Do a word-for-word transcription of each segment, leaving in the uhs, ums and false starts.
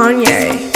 Kanye.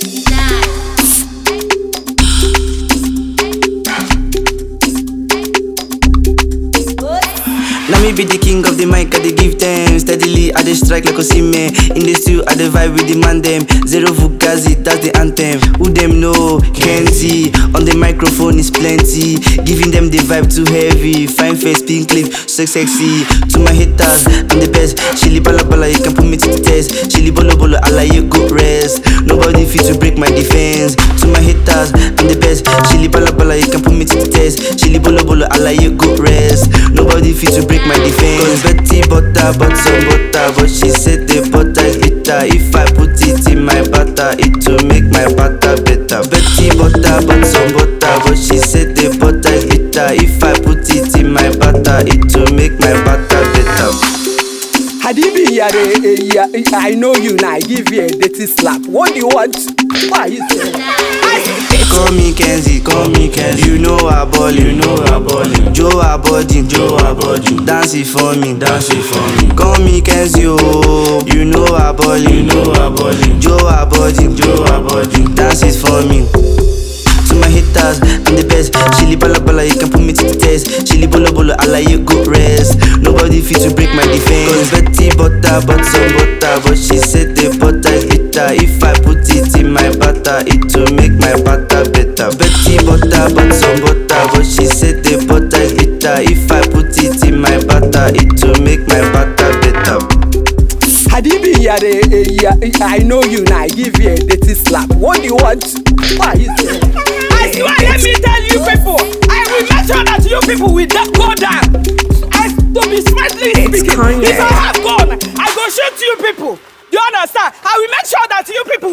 Now me be the king of the mic, I dey give them steadily, I dey strike like Osimhen. In the studio, I dey vibe with the man them. Zero Fugazi, that's the anthem. Who them know? Kenzie. On the microphone is plenty, giving them the vibe too heavy. Fine face, pink lip, so sexy. To my haters, I'm the best. Chili bala bala, you can put me to the test. Chili bolo bolo, I like you good rest. Nobody fit to break my defense. To my haters, I'm the best. Chili bala bala, you can put me to the test. Chili bolo bolo, I like you good rest. Nobody fit to break my defense. Cause Betty butter, but some butter, but she said the butter is bitter. If I put it in my butter, it will make my butter better. Betty butter, but some butter, but she said the butter is bitter. If I put it in my butter, it will make my butter better. Hadibi yare, I know you now. I give you a dirty slap. What do you want? Why you saying? Call me Kenzie, call me Kenzie. You know I ball, you know I ball. Joe Abodi, Joe Abodi. Dance it for me, dance it for me. Call me Kenzie, oh. You know I ball, you know I ball. Joe Abodi, Joe Abodi. Dance it for me. To my haters, I'm the best. Chili bala bala, you can put me to the test. Chili bolo bolo, I like you good rest. Nobody fit to break my defense. Cause Betty butter, but some butter, but she said the butter is bitter. If I put it in my butter, it will make my butter better. Betty butter, but some butter, but she said the butter is bitter. If I put it in my butter, it will make my butter better. Hadibi yare, I know you now. I give you a dirty slap. What do you want? Why you saying? I swear, let me tell you people, I will make sure that you people will go down. I to be smartly speaking. Kanye. If I have gone, I go shoot you people. Do you understand? I will make sure that you people